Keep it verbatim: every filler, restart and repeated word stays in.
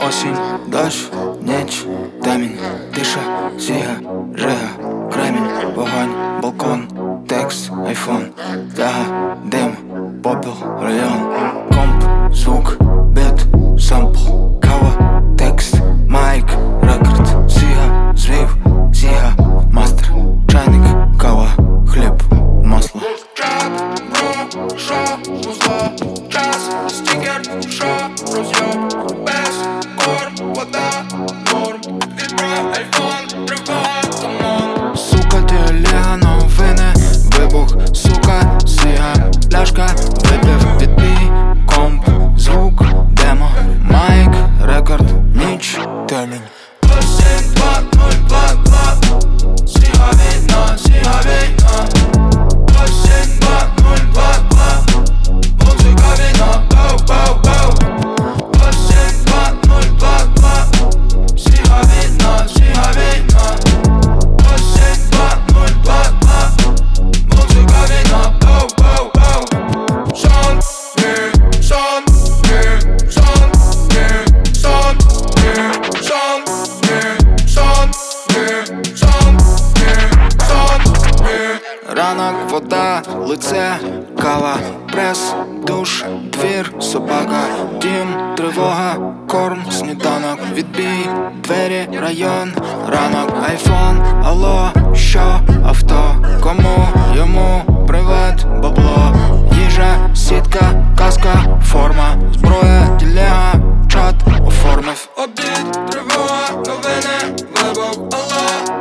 Осінь, дощ, ніч, темінь, тиша, сіга, жига, кремінь, вогонь, балкон, текст, айфон, тяга, дим, попіл, район, комп, звук, біт, сампл, кава, текст, майк, рекорд, сіга, звів, сіга, мастер, чайник, кава, хліб, масло. Шо, музло, час, стікер, шо, розйоб, без корм, вода, норм, вібра, айфон, тривога, камон. Сука, ти Олега, новини, вибух, сука, сіга, пляшка, випив, відбій, комп, звук, демо, майк, рекорд, ніч, темінь. Осінь, два, нуль, два, два, сіга війна, сіга війна. Осінь, два, нуль, два, два, музика війна, гоу, гоу, гоу. Осінь, два, нуль, два, два, сіга війна, сіга війна. Осінь, два, нуль, два, два, музика війна, гоу, гоу, гоу. Сон, ні, сон, ні, сон, ні, сон, ні, сон, ні, сон, ні, сон, ні, сон, ні. Ранок, вода, лице, кава, прес, душ, двір, собака, дім, тривога, корм, сніданок, відбій, двері, район, ранок, айфон, алло, що, авто, кому, йому, привет, бабло, їжа, сітка, каска, форма, зброя, тілега, чат, оформив. Обід, тривога, новини, вибух, алло.